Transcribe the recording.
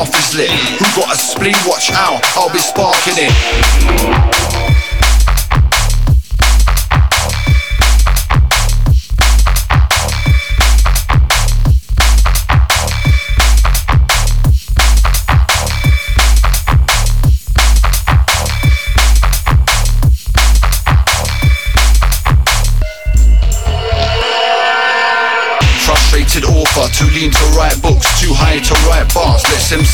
off his lip. Who got a spleen? Watch out, I'll be sparking it. Frustrated author, too lean to write books, too high to write bars. Let's